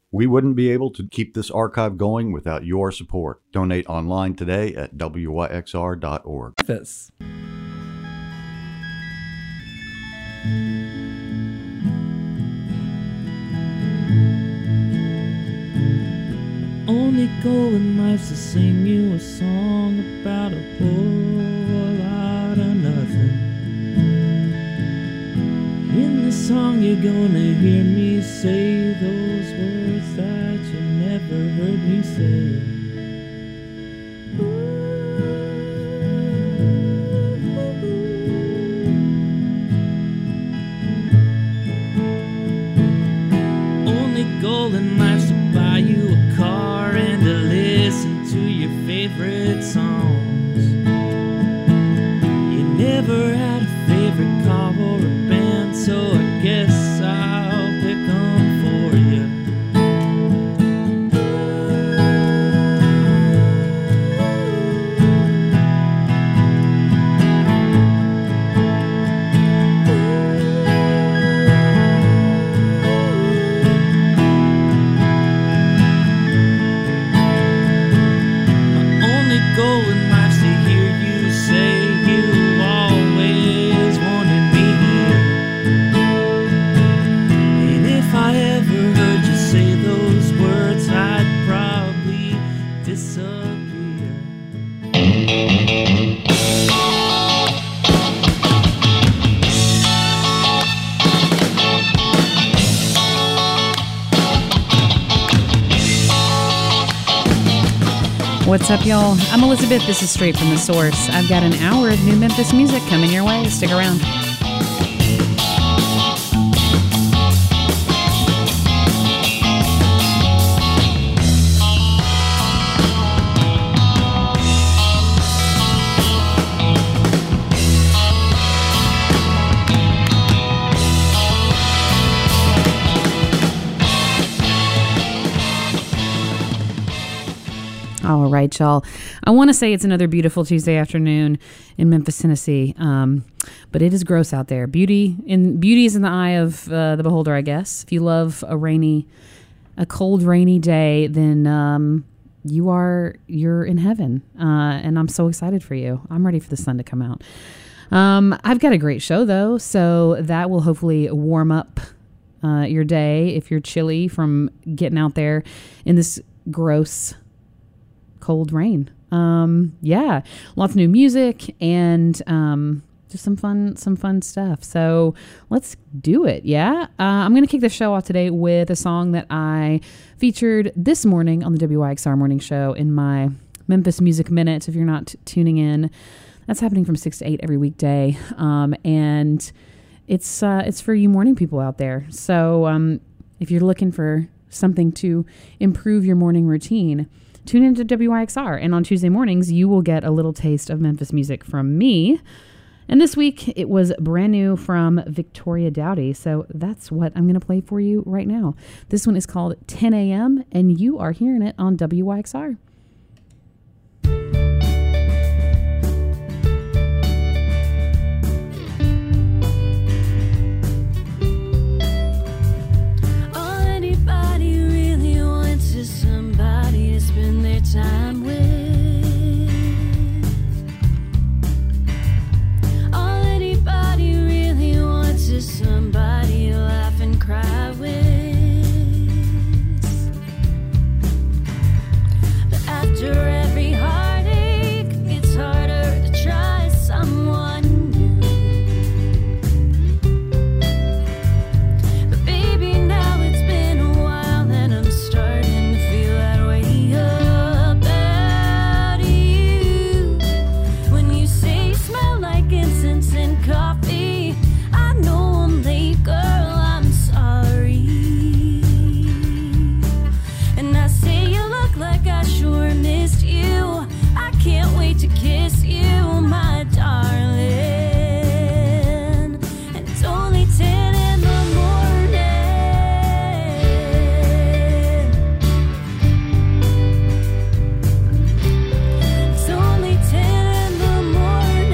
We wouldn't be able to keep this archive going without your support. Donate online today at wyxr.org. This. Only goal in life's to sing you a song about a whole lot of nothing. In this song you're gonna hear me say those words that you never heard me say. Only goal in life's to buy you a car and to listen to your favorite songs. You never had a favorite car or a band, so I guess I'll pick 'em for you. Goal in life's to hear you say you always wanted me here. And if I ever heard you say those words, I'd probably disappear. What's up, y'all? I'm Elizabeth. This is Straight from the Source. I've got an hour of new Memphis music coming your way. Stick around. All right, y'all. I want to say it's another beautiful Tuesday afternoon in Memphis, Tennessee, but it is gross out there. Beauty is in the eye of the beholder, I guess. If you love a cold, rainy day, then you're in heaven, and I'm so excited for you. I'm ready for the sun to come out. I've got a great show though, so that will hopefully warm up your day if you're chilly from getting out there in this gross cold rain. Yeah, lots of new music and just some fun stuff. So let's do it. Yeah, I'm gonna kick the show off today with a song that I featured this morning on the WYXR morning show in my Memphis Music Minute. If you're not tuning in, that's happening from 6 to 8 every weekday, and it's for you morning people out there. So if you're looking for something to improve your morning routine, tune into WYXR, and on Tuesday mornings, you will get a little taste of Memphis music from me. And this week, it was brand new from Victoria Dowdy, so that's what I'm going to play for you right now. This one is called 10 a.m., and you are hearing it on WYXR. Time with all anybody really wants is somebody to laugh and cry with. But after every heartache, it's harder to try someone new. But baby, now it's been a while and I'm starting to feel that way up. And coffee, I know I'm late, girl, I'm sorry. And I say you look like I sure missed you. I can't wait to kiss you, my darling. And it's only 10 in the morning. It's only 10 in the morning.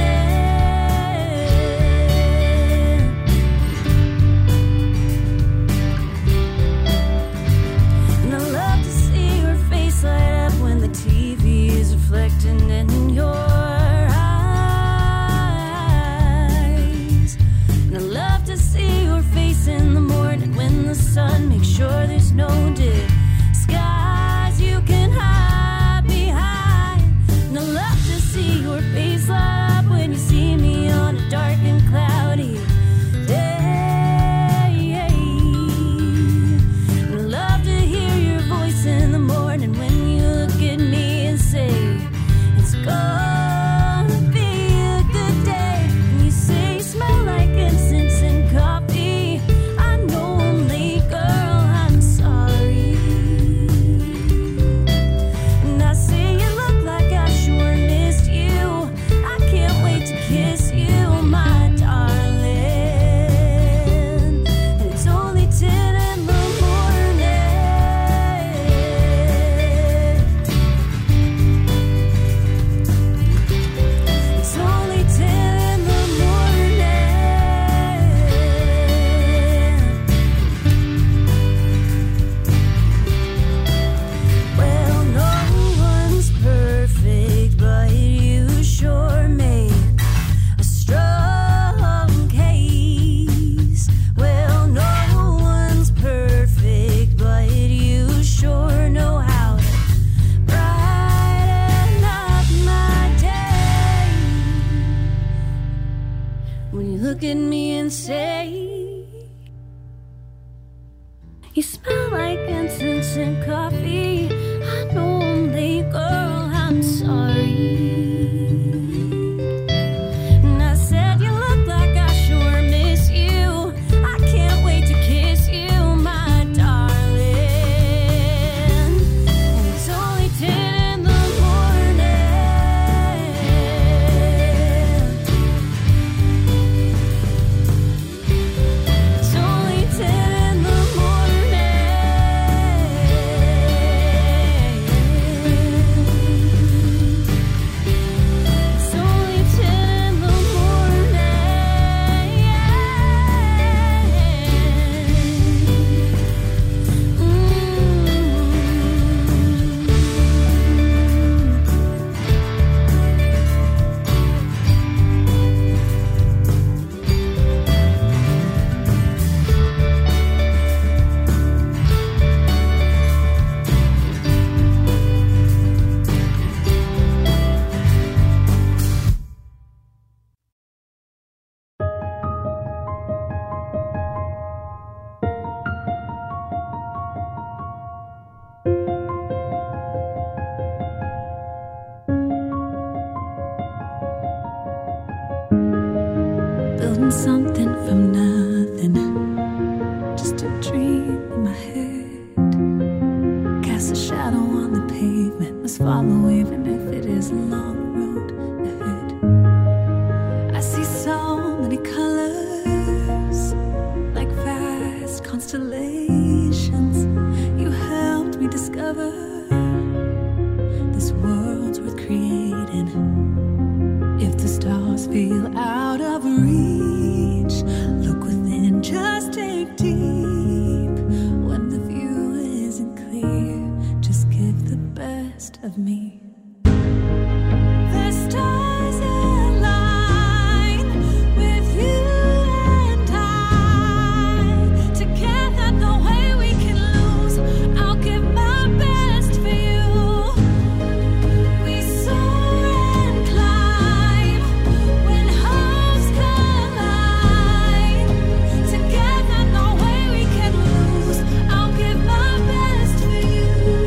something from nothing, just a dream in my head. Cast a shadow on the pavement, must follow even if it is a long road ahead. I see so many colors, like vast constellations. You helped me discover this world's worth creating. If the stars feel out of reach, look within, just take deep. When the view isn't clear, just give the best of me. The stars align with you and I. Together, no way we can lose. I'll give my best for you. We soar and climb when hopes collide. Together, no way we can lose. I'll give my best for you.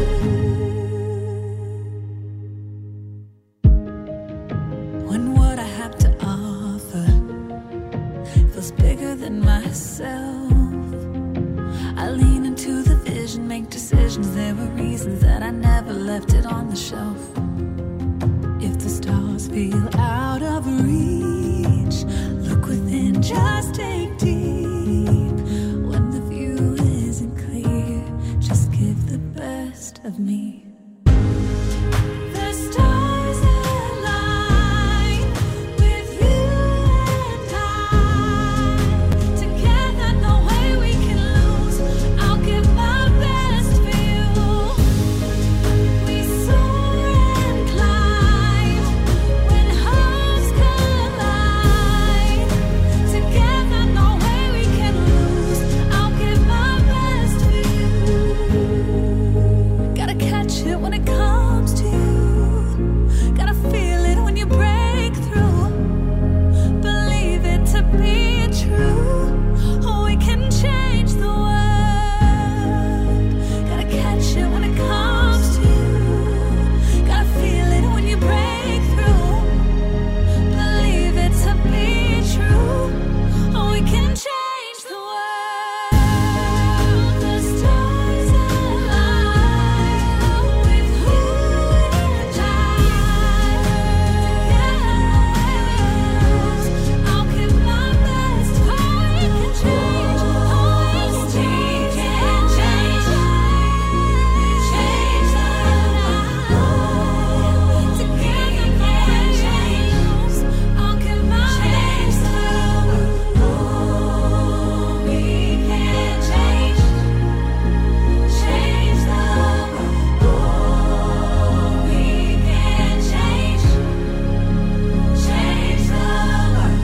When what I have to offer feels bigger than myself, I lean into the vision, make decisions. There were reasons that I never left it on the shelf. If the stars feel out of reach, look within, just take deep. When the view isn't clear, just give the best of me. The stars align with you and I. Together, no way we can lose. I'll give my best for you. We soar and climb when hopes collide. Together, no way we can lose. I'll give my best for you. Gotta catch it when it comes to you. Gotta feel it when you break through. Believe it to be true. Oh, we can change the world. Gotta catch it when it comes to you. Gotta feel it when you break through. Believe it to be true. Oh, we can change the world. The stars align with who and I. Together, I'll give my best. Oh, we can change. Oh, we can change. Change the world. Together, can change. I'll give my best. Oh, we can change. Change the world. Oh, we can change. Change the world.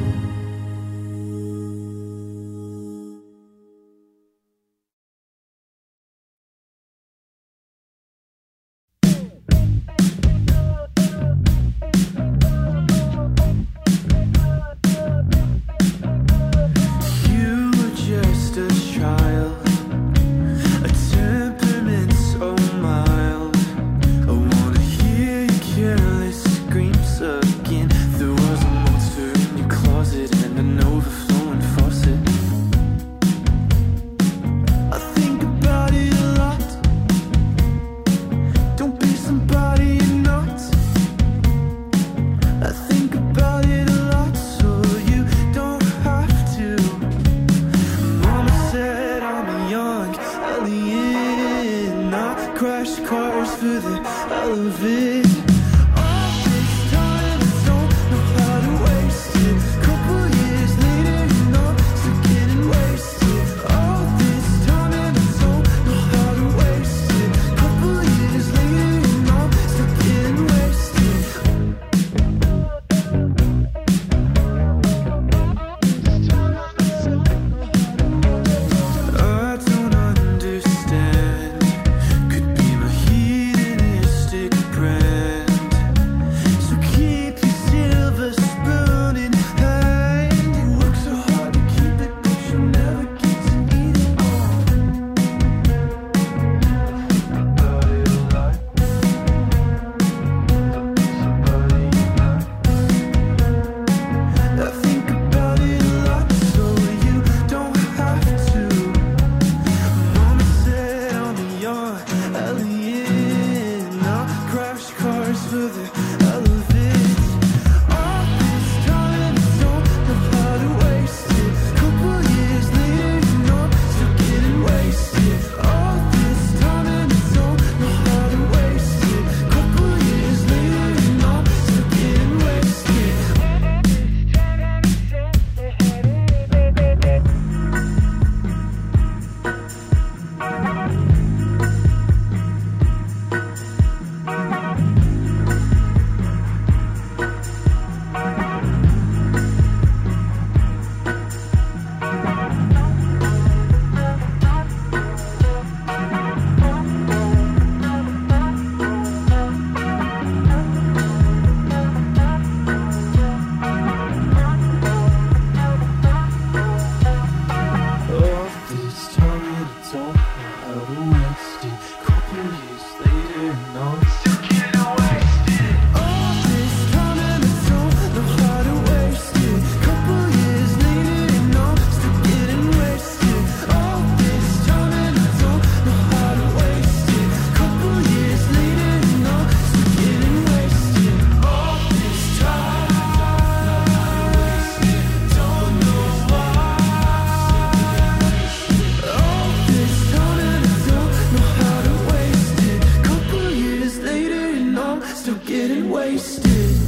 You were just a child, a temperament so mild. I wanna hear your careless screams again. There was a monster in your closet and an overflowing faucet. I think about it a lot. Don't be somebody you're not. I think about it a lot, so you don't have to. Mama said I'm a young alien, not crash cars for the hell of it. All this time I don't know how to waste it. Couple years later and I'm still getting wasted. All this time and I don't know how to waste it. Couple years later and I'm still getting wasted. I don't understand. Could be my hedonistic brand. wasted. Couple years later, and I'm still getting wasted. All this time and I don't know how to waste it. Couple years later, and I'm still getting wasted. All this time and I don't know how to waste it. Couple years later, and I'm still getting wasted. All this time, don't know why. All this time and I don't know how to waste it. Couple years later, and I'm still getting wasted.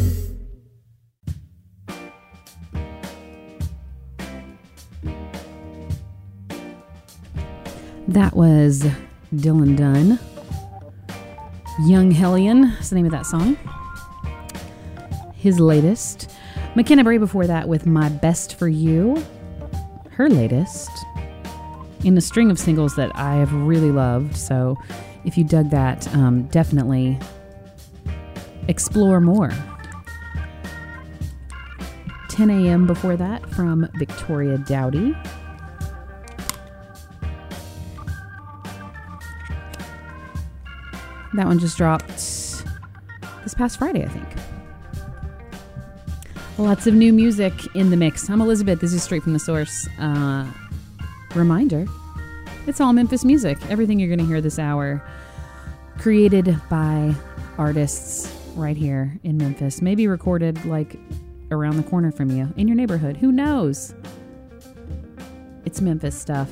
That was Dylan Dunn. Young Hellion is the name of that song. His latest. McKenna Bray before that with My Best For You. Her latest. In a string of singles that I have really loved. So if you dug that, definitely explore more. 10 a.m. before that from Victoria Dowdy. That one just dropped this past Friday, I think. Lots of new music in the mix. I'm Elizabeth. This is Straight From The Source. Reminder, it's all Memphis music. Everything you're going to hear this hour created by artists right here in Memphis. Maybe recorded like around the corner from you, in your neighborhood. Who knows? It's Memphis stuff.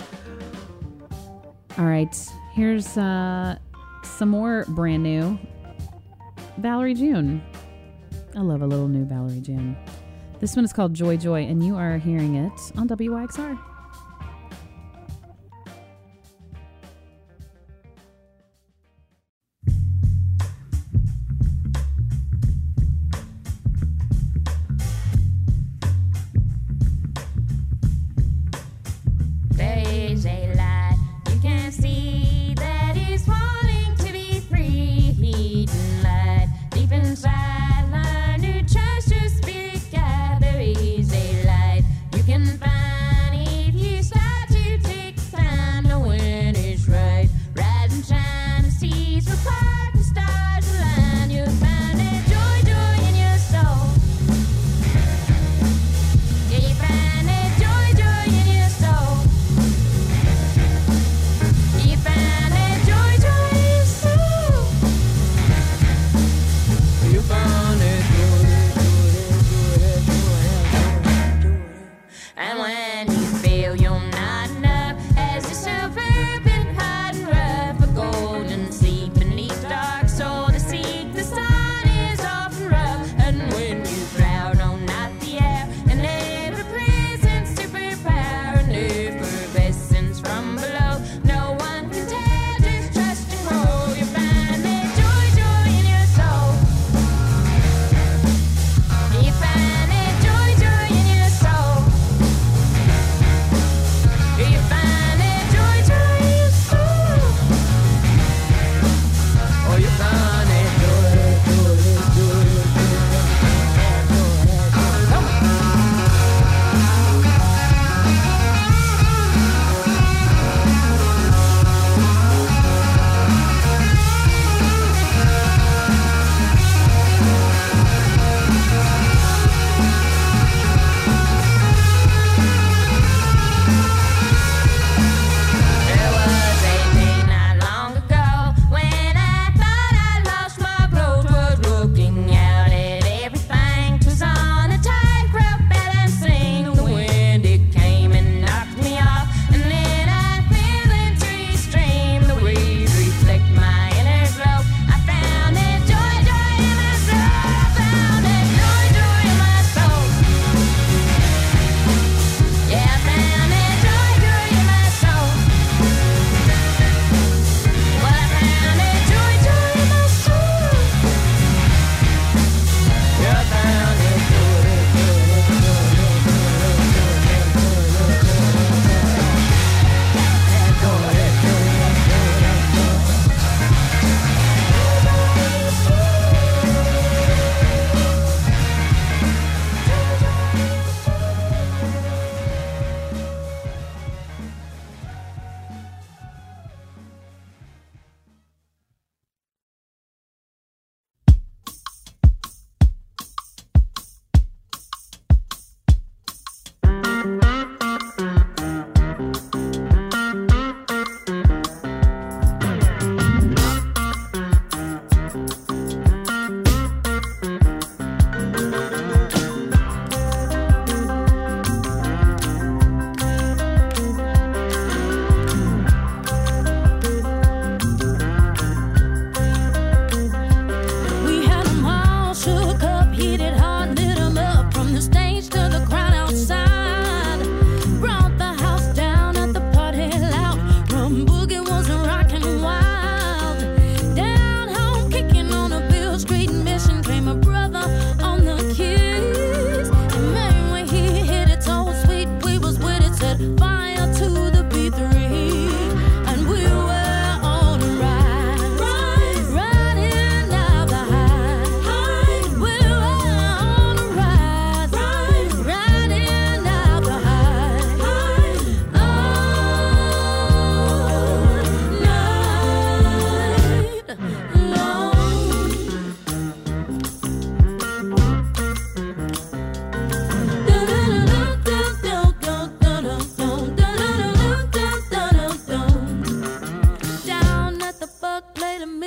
All right, here's some more brand new. Valerie June. I love a little new Valerie June. This one is called Joy Joy, and you are hearing it on WYXR. There is a light you can see that is wanting to be free. Hidden light deep inside, learn to trust your spirit. God, there is a light you can find.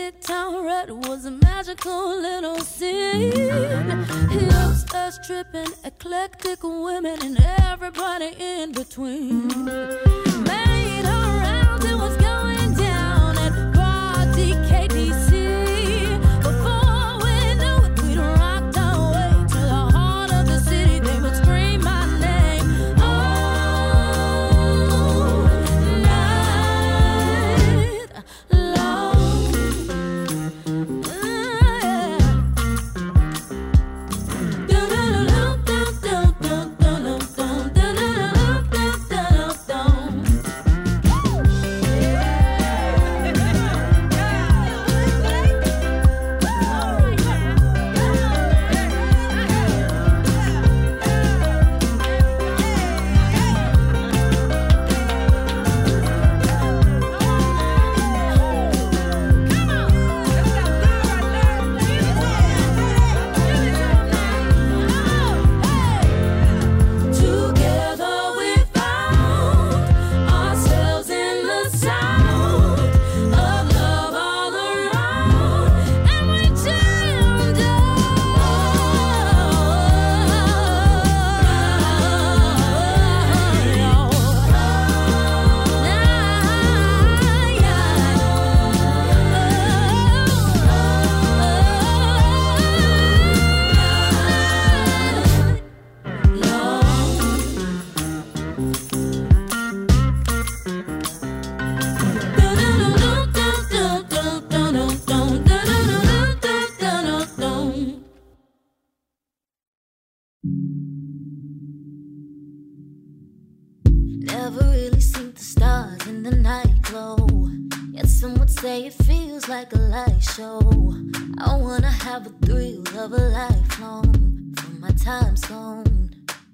Midtown Red was a magical little scene. Upstairs tripping, eclectic women, and everybody in between. Made around it was going down at Party KDC. Before we knew it, we'd rocked our way to the heart of the city. They would scream my name all night long. Never really seen the stars in the night glow. Yet some would say it feels like a light show. I wanna have a thrill of a lifelong from my time zone.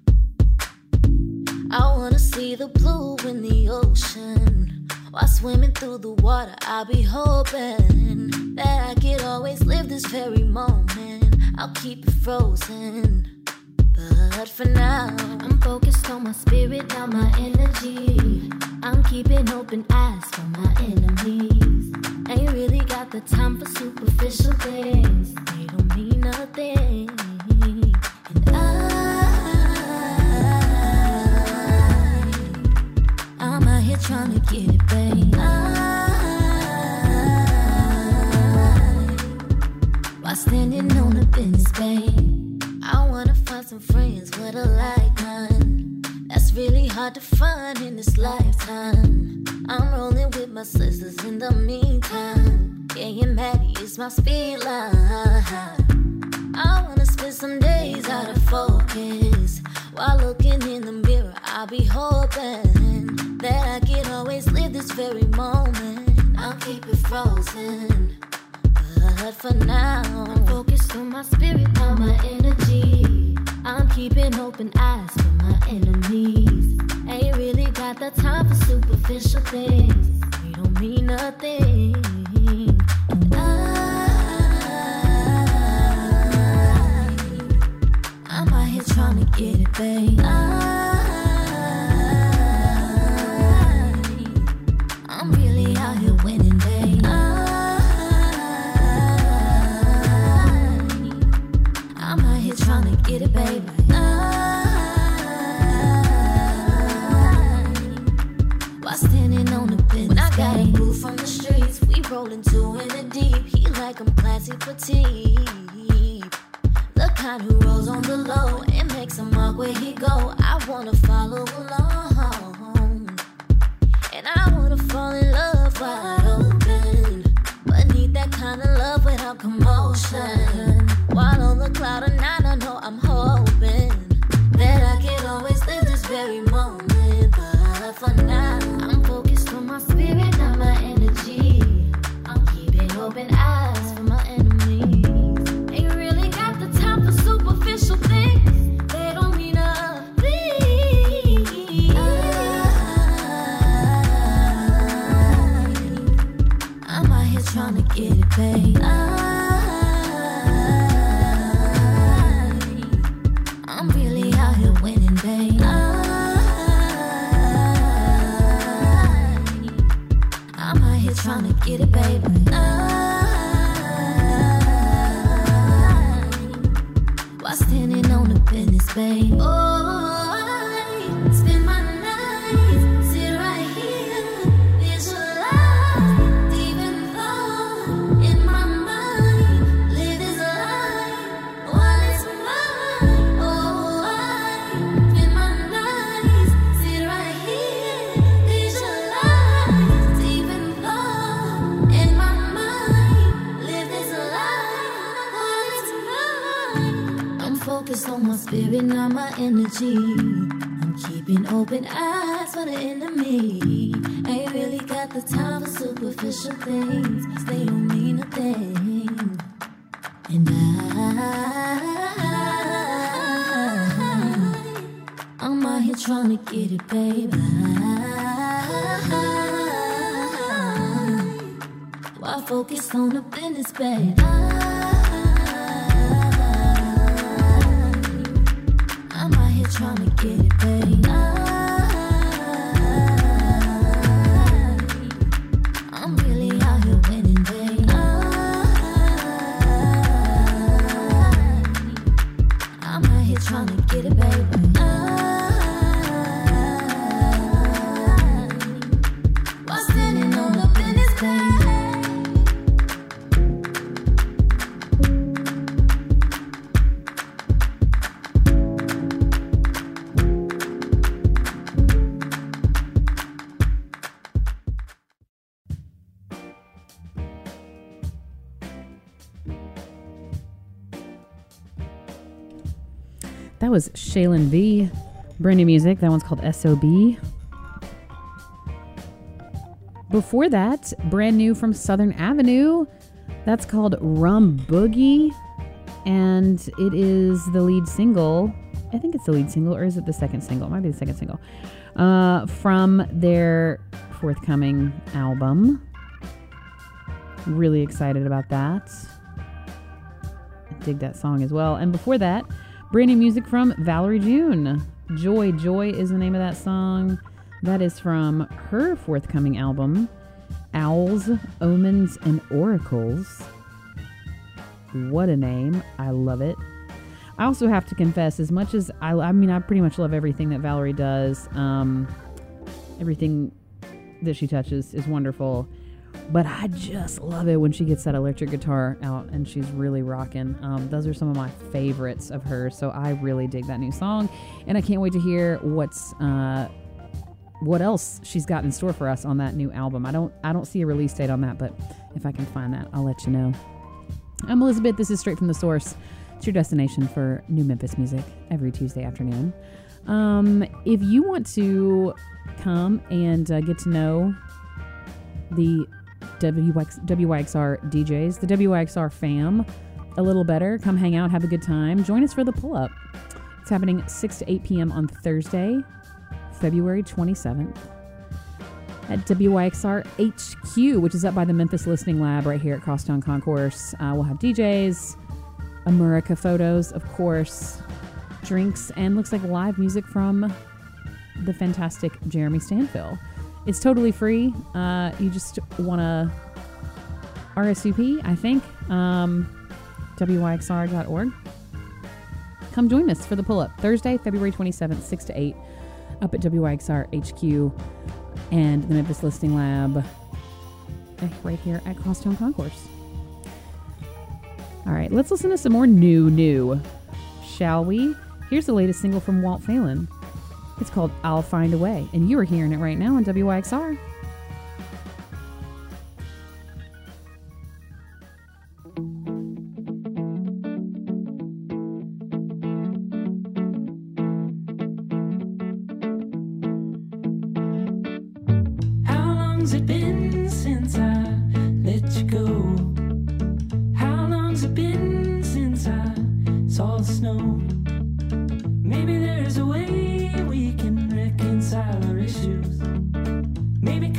I wanna see the blue in the ocean. While swimming through the water, I'll be hoping that I could always live this very moment. I'll keep it frozen. But for now, I'm focused on my spirit, not my energy. I'm keeping open eyes for my enemies. Ain't really got the time for superficial things. They don't mean nothing. And I'm out here trying to get it, babe. While standing on the business, babe. I wanna find some friends with a like mine. That's really hard to find in this lifetime. I'm rolling with my sisters in the meantime. Yeah, and Maddie is my speed line. I wanna spend some days out of focus. While looking in the mirror, I'll be hoping that I can always live this very moment. I'll keep it frozen. But for now, I'm focused on my spirit, on my energy. I'm keeping open eyes for my enemies. Ain't really got the time for superficial things. They don't mean nothing. And I'm out here trying to get it, babe. I'm really out here winning, babe. I'm out here trying to get it, baby. While standing on the business, when I got a boo from the streets, we rollin' two in the deep. He like I'm classy petite. The kind who rolls on the low and makes a mark where he go. I wanna follow along, and I wanna fall in love wide open, but need that kind of love without commotion. While on the cloud of nine, I know I'm hoping that I can always live this very moment. But for now, I'm focused on my spirit, not my energy. I'm keeping open eyes for my enemies. Ain't really got the time for superficial things. They don't mean nothing. I'm out here trying to get it, babe. I'm really out here winning, babe. I'm out here trying to get it, baby. babe. Oh, I spend my nights, sit right here, visualize, deep in thought, in my mind, live this life while it's mine. Oh, I spend my nights, sit right here, visualize, deep in thought, in my mind, live this life while it's mine. I'm focused on my spirit, not my energy. I'm keeping open eyes for the enemy. Ain't really got the time for superficial things. They don't mean a thing. And I'm out here trying to get it, baby. Why focus on the business, babe? I'm out here trying to get it, babe. I'm really out here winning, babe. I'm out here trying to get it, baby. Why standing on the business, babe? That was Shaylin V. Brand new music. That one's called SOB. Before that, brand new from Southern Avenue. That's called Rum Boogie. And it is the lead single. I think it's the lead single, or is it the second single? It might be the second single. From their forthcoming album. Really excited about that. I dig that song as well. And before that, brand new music from Valerie June. Joy. Joy is the name of that song. That is from her forthcoming album, Owls, Omens, and Oracles. What a name. I love it. I also have to confess, as much as I pretty much love everything that Valerie does. Everything that she touches is wonderful. But I just love it when she gets that electric guitar out and she's really rocking. Those are some of my favorites of hers. So I really dig that new song. And I can't wait to hear what else she's got in store for us on that new album. I don't see a release date on that, but if I can find that, I'll let you know. I'm Elizabeth. This is Straight from the Source. It's your destination for new Memphis music every Tuesday afternoon. If you want to come and get to know the WYXR DJs, the WYXR fam, a little better, come hang out, have a good time. Join us for the pull-up. It's happening 6 to 8 p.m. on Thursday, February 27th at WYXR HQ, which is up by the Memphis Listening Lab right here at Crosstown Concourse. We'll have DJs, America photos, of course, drinks, and looks like live music from the fantastic Jeremy Stanfill. It's totally free. You just want to RSVP, I think, WYXR.org. Come join us for the pull-up. Thursday, February 27th, 6 to 8, up at WYXR HQ and the Memphis Listening Lab right here at Crosstown Concourse. All right, let's listen to some more new, shall we? Here's the latest single from Walt Phelan. It's called I'll Find a Way, and you are hearing it right now on WYXR. How long's it been since I let you go? How long's it been since I saw the snow? Maybe there's a way we can reconcile our issues. Maybe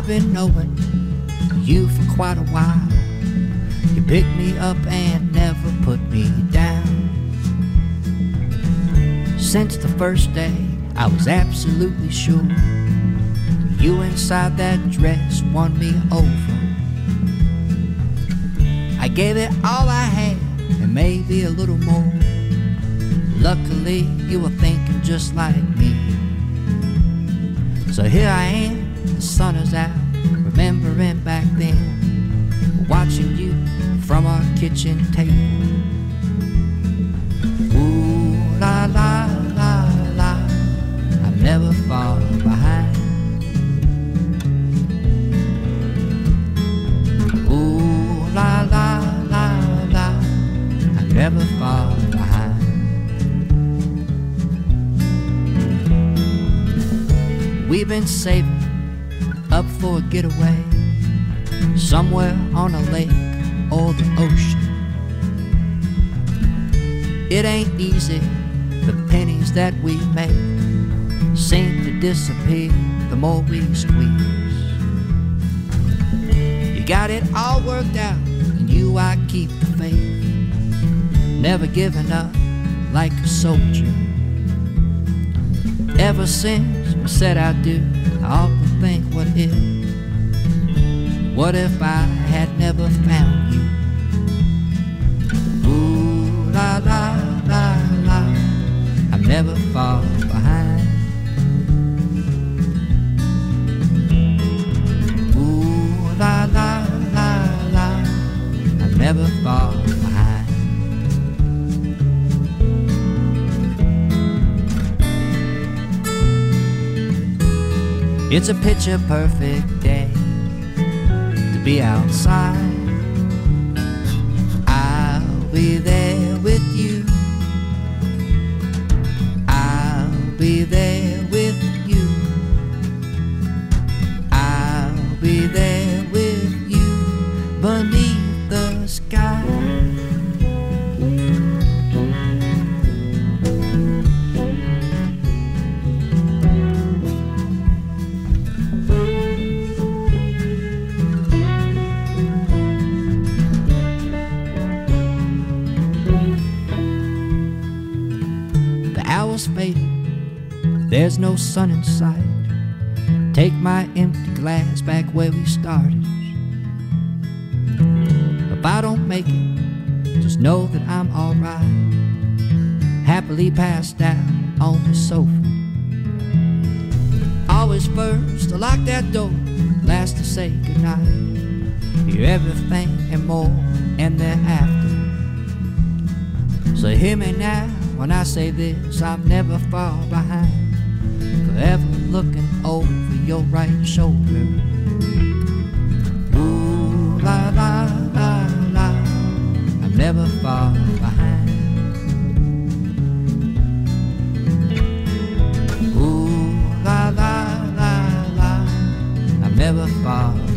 been knowing you for quite a while. You picked me up and never put me down. Since the first day, I was absolutely sure you inside that dress won me over. I gave it all I had and maybe a little more. Luckily, you were thinking just like me. So here I am, the sun is out, remembering back then, watching you from our kitchen table. Ooh, la, la, la, la, I'm never far behind. Ooh, la, la, la, la, I'm never far behind. We've been saving up for a getaway, somewhere on a lake or the ocean. It ain't easy, the pennies that we make seem to disappear the more we squeeze. You got it all worked out, and you I keep the faith, never giving up like a soldier. Ever since we said I do, I often think, what if I had never found you? Ooh, la, la, la, la, I'm never far behind. Ooh, la, la, la, la, I'm never far behind. It's a picture perfect day to be outside. I'll be there with you. I'll be there with you. I'll be there with you beneath the sky. Fading, there's no sun in sight. Take my empty glass back where we started. If I don't make it, just know that I'm alright, happily passed out on the sofa. Always first to lock that door, last to say goodnight. You're everything and more, and thereafter. So hear me now when I say this, I'm never far behind, forever looking over your right shoulder. Ooh, la, la, la, la, I'm never far behind. Ooh, la, la, la, la, I'm never far behind.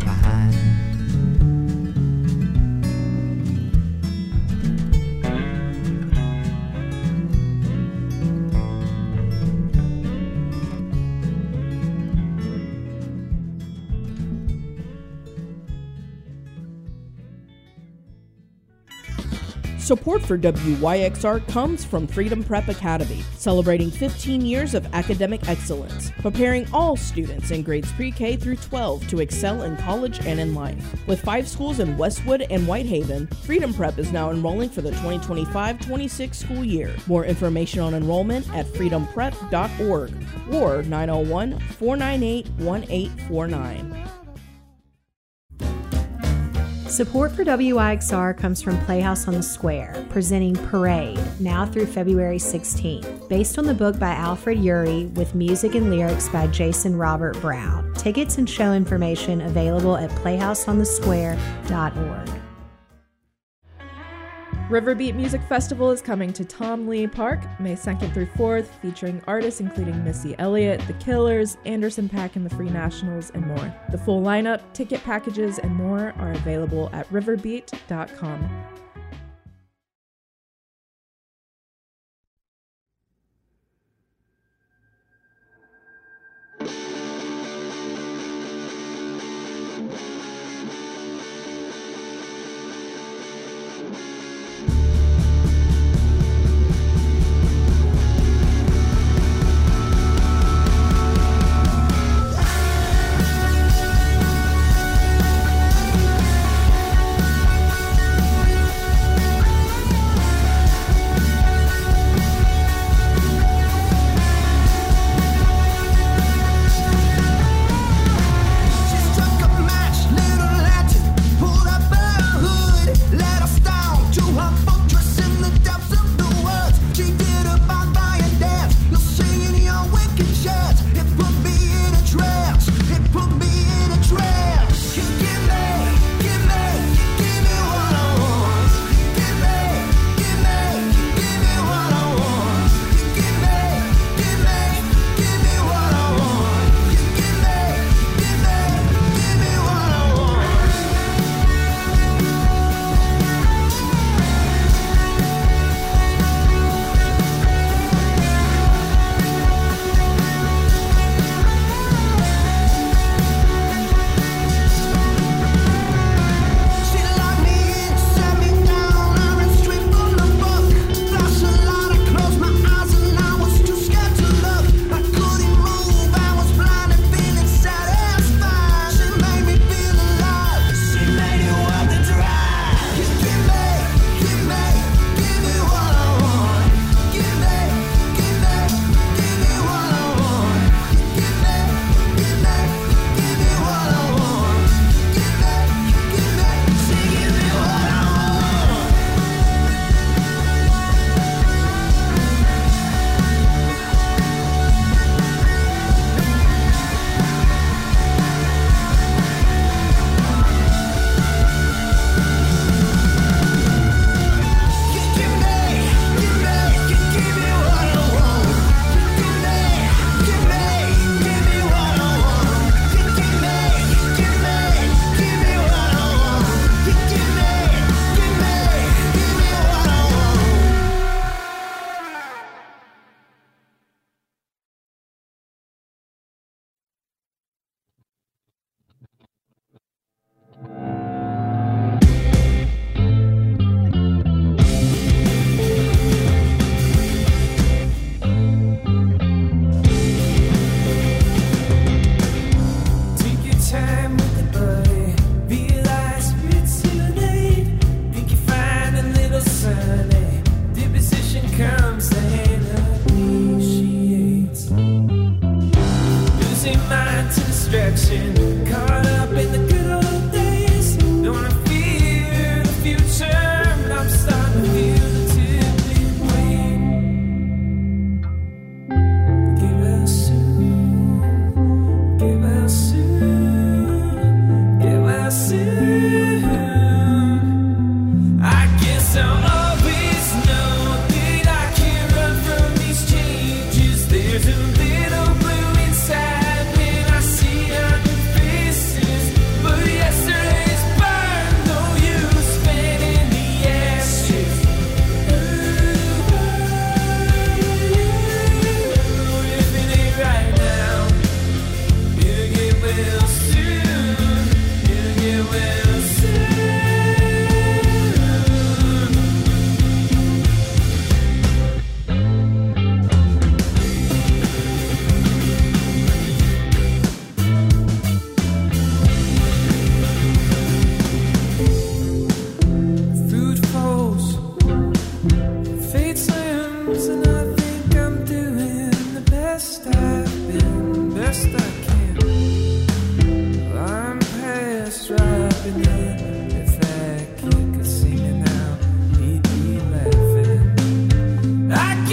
Support for WYXR comes from Freedom Prep Academy, celebrating 15 years of academic excellence, preparing all students in grades pre-K through 12 to excel in college and in life. With 5 schools in Westwood and Whitehaven, Freedom Prep is now enrolling for the 2025-26 school year. More information on enrollment at freedomprep.org or 901-498-1849. Support for WIXR comes from Playhouse on the Square, presenting Parade, now through February 16th, based on the book by Alfred Urey with music and lyrics by Jason Robert Brown. Tickets and show information available at playhouseonthesquare.org. Riverbeat Music Festival is coming to Tom Lee Park May 2nd through 4th, featuring artists including Missy Elliott, The Killers, Anderson .Paak and the Free Nationals, and more. The full lineup, ticket packages, and more are available at riverbeat.com.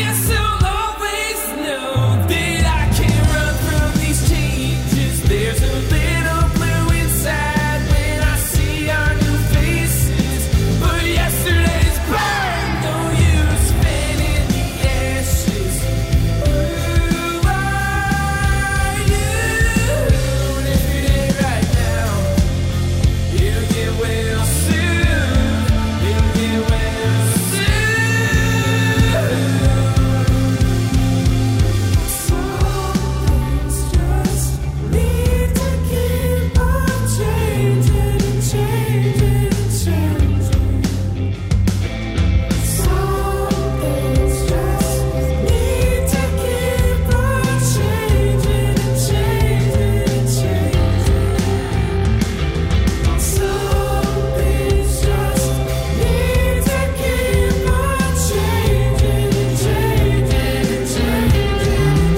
guess I'll always know that I can't run from these changes. There's a little blue inside when I see our new faces. But yesterday's burned, no use fanning the ashes. Who are you? And if it ain't right now, it'll get well soon. It'll get well soon. Some things just need to keep on changing and changing and changing. Some things just need to keep on changing and changing and changing. Some things just need to keep on changing and changing and changing and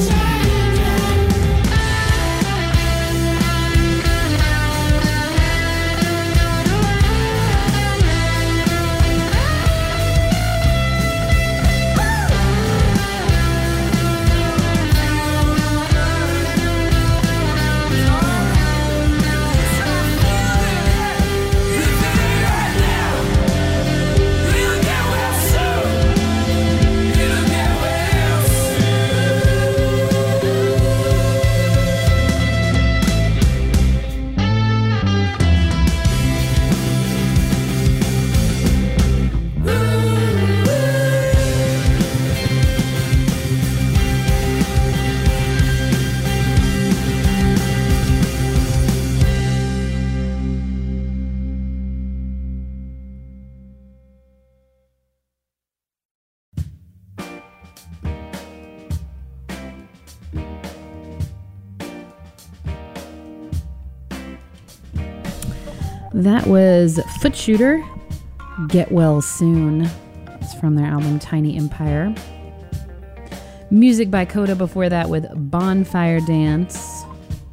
That was Foot Shooter, Get Well Soon. It's from their album Tiny Empire. Music by Coda before that with Bonfire Dance.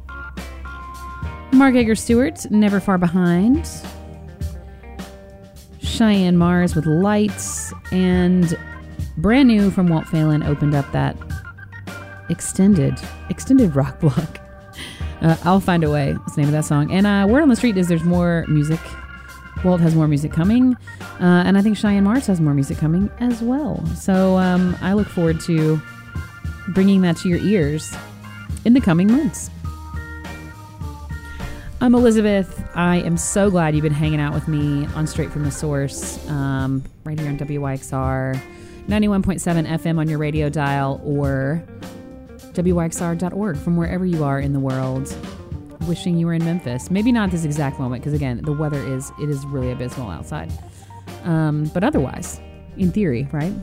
Mark Edgar Stewart, Never Far Behind. Cheyenne Mars with Lights. And brand new from Walt Phelan opened up that extended rock block. I'll Find a Way. That's the name of that song. And word on the street is there's more music. Walt has more music coming. And I think Cheyenne Mars has more music coming as well. So I look forward to bringing that to your ears in the coming months. I'm Elizabeth. I am so glad you've been hanging out with me on Straight from the Source, right here on WYXR, 91.7 FM on your radio dial, or WYXR.org from wherever you are in the world. Wishing you were in Memphis. Maybe not this exact moment, because again, the weather is really abysmal outside. But otherwise, in theory, right?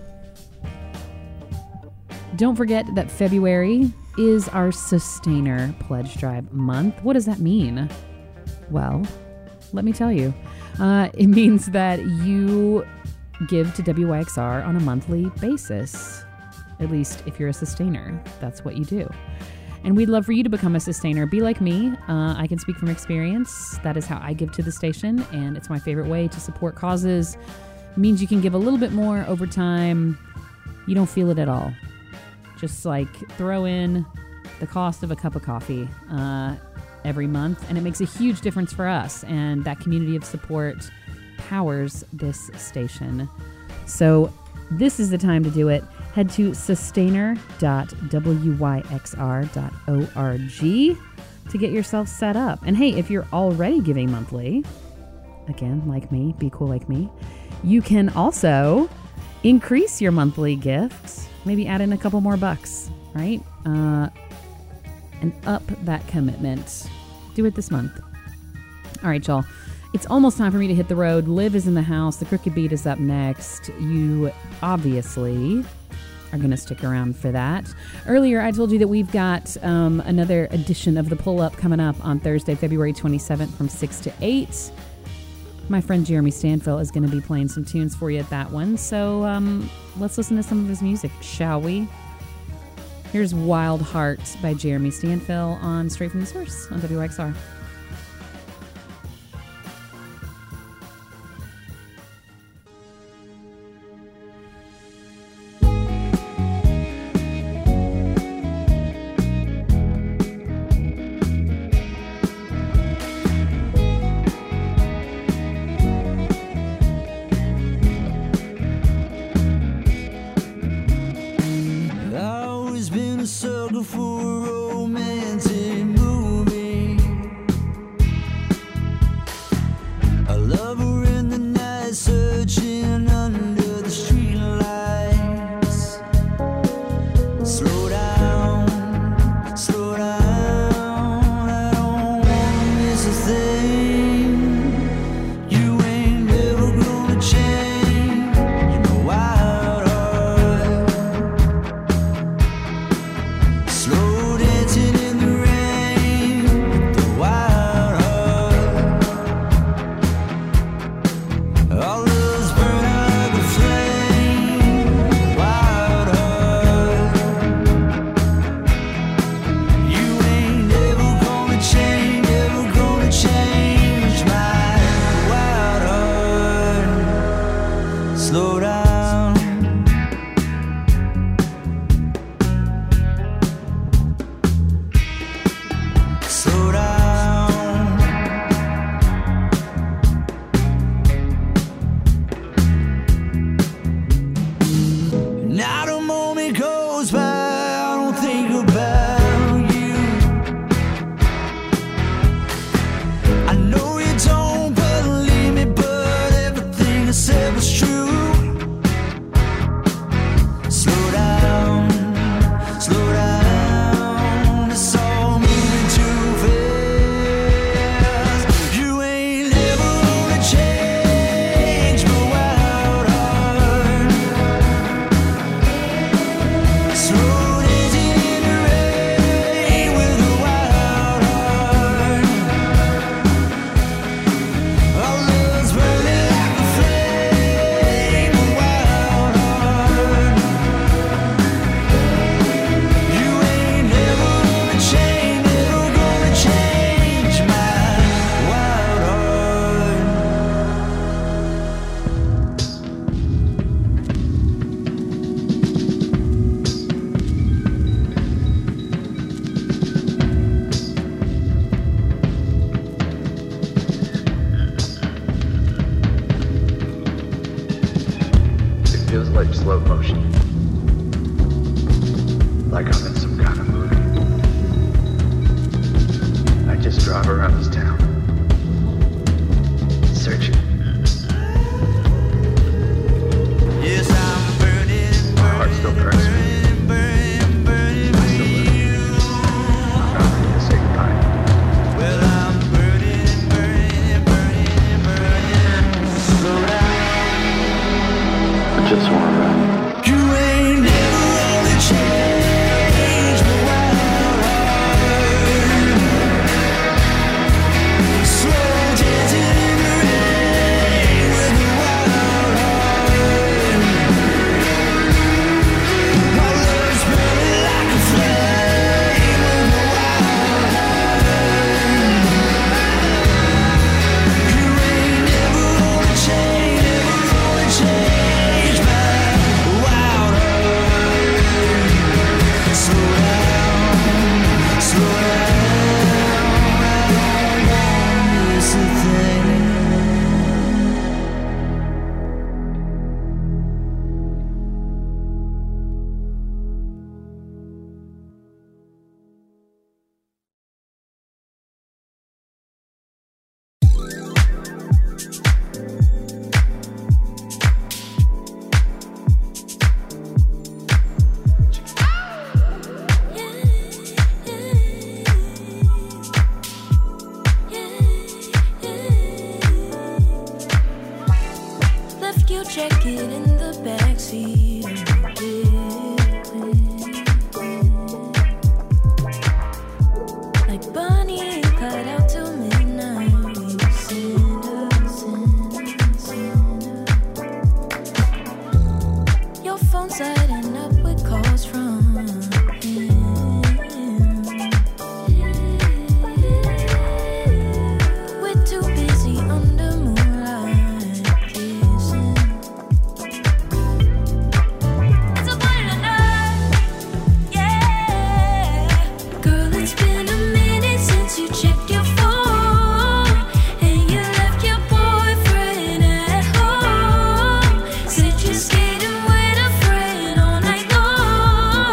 Don't forget that February is our Sustainer Pledge Drive month. What does that mean? Well, let me tell you. It means that you give to WYXR on a monthly basis. At least if you're a sustainer, that's what you do. And we'd love for you to become a sustainer. Be like me. I can speak from experience. That is how I give to the station, and it's my favorite way to support causes. It means you can give a little bit more over time. You don't feel it at all. Just like throw in the cost of a cup of coffee every month, and it makes a huge difference for us. And that community of support powers this station. So this is the time to do it. Head to sustainer.wyxr.org to get yourself set up. And hey, if you're already giving monthly, again, like me, be cool like me, you can also increase your monthly gift, maybe add in a couple more bucks, right? And up that commitment. Do it this month. All right, y'all. It's almost time for me to hit the road. Liv is in the house. The Crooked Beat is up next. You obviously are going to stick around for that. Earlier, I told you that we've got another edition of The Pull-Up coming up on Thursday, February 27th from 6 to 8. My friend Jeremy Stanfill is going to be playing some tunes for you at that one. So let's listen to some of his music, shall we? Here's Wild Heart by Jeremy Stanfill on Straight from the Source on WXR. Slow down, slow down. I don't wanna miss a thing. You ain't never gonna change my wild heart. Slow dancing in the rain with the wild heart. Our love's burning like a flame, wild heart. You ain't never gonna change my wild heart. Slow down. Slow down. Now the moment goes by, I don't think about you. I know you don't believe me, but everything I said was true. Slow down, slow down. It's all moving too fast. You ain't never gonna change my wild heart. Slow dancing in the rain with a wild heart. Our love's burning like a flame, a wild heart. You ain't never gonna change my wild heart. It feels like slow motion. Like I'm in some kind of movie. I just drive around this town. Searching. Yes, I'm burning, My heart still burns me. burning, burning I still love you. I'm not ready to say goodbye. Well, I'm burning, burning, burning, burning. Slow down. I just want to run. You ain't never gonna change my wild heart. Slow dancing in the rain with a wild heart. My love's burning like a flame with a wild heart. You ain't never gonna change my wild heart. Slow down, slow down. I don't wanna miss a thing. Left your jacket in the backseat of my Bentley. Like Bonnie and Clyde out till midnight. We were sinners. Your phone's lighting up with calls from him. We're too busy under moonlight kissing. It's a violent night, yeah. Girl, it's been a minute since you checked your phone and you left your boyfriend at home. Said you're skating with a friend all night long.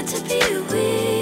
to be with